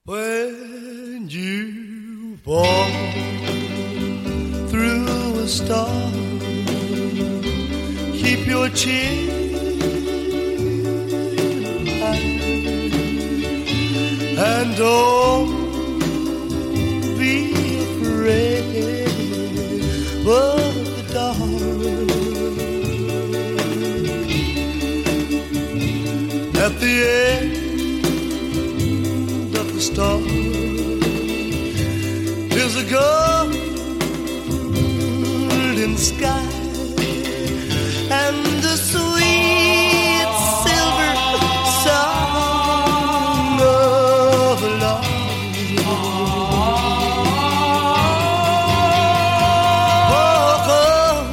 When you walk through a storm, keep your chin high and don't be afraid of the dark. At the end of the storm, there's a golden sky and the sweet silver song of love. Walk on,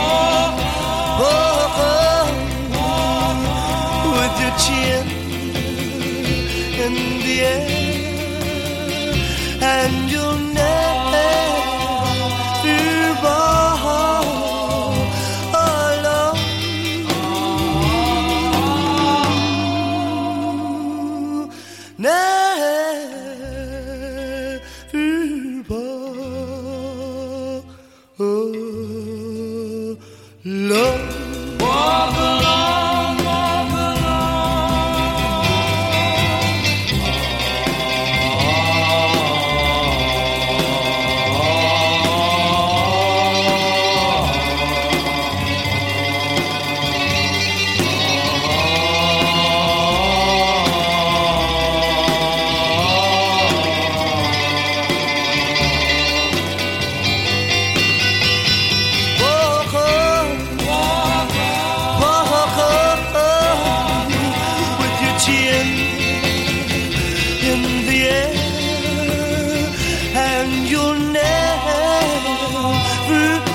walk on, with your chin in the air, and you'll never walk alone. Never walk alone. Walk alone, walk in the air, and you'll never